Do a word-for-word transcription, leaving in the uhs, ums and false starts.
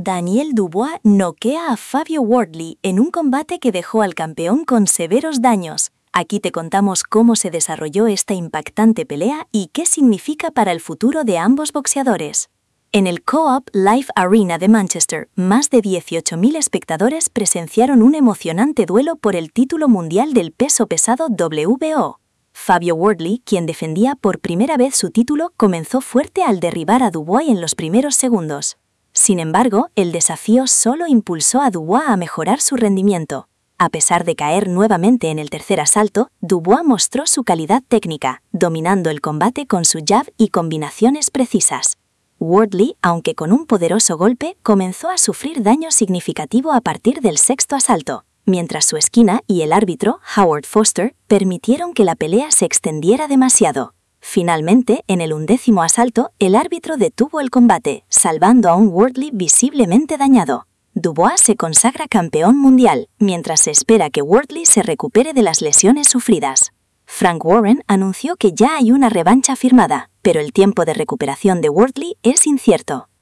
Daniel Dubois noquea a Fabio Wardley en un combate que dejó al campeón con severos daños. Aquí te contamos cómo se desarrolló esta impactante pelea y qué significa para el futuro de ambos boxeadores. En el Co-op Live Arena de Manchester, más de dieciocho mil espectadores presenciaron un emocionante duelo por el título mundial del peso pesado W B O. Fabio Wardley, quien defendía por primera vez su título, comenzó fuerte al derribar a Dubois en los primeros segundos. Sin embargo, el desafío solo impulsó a Dubois a mejorar su rendimiento. A pesar de caer nuevamente en el tercer asalto, Dubois mostró su calidad técnica, dominando el combate con su jab y combinaciones precisas. Wardley, aunque con un poderoso golpe, comenzó a sufrir daño significativo a partir del sexto asalto, mientras su esquina y el árbitro, Howard Foster, permitieron que la pelea se extendiera demasiado. Finalmente, en el undécimo asalto, el árbitro detuvo el combate, salvando a un Wardley visiblemente dañado. Dubois se consagra campeón mundial, mientras se espera que Wardley se recupere de las lesiones sufridas. Frank Warren anunció que ya hay una revancha firmada, pero el tiempo de recuperación de Wardley es incierto.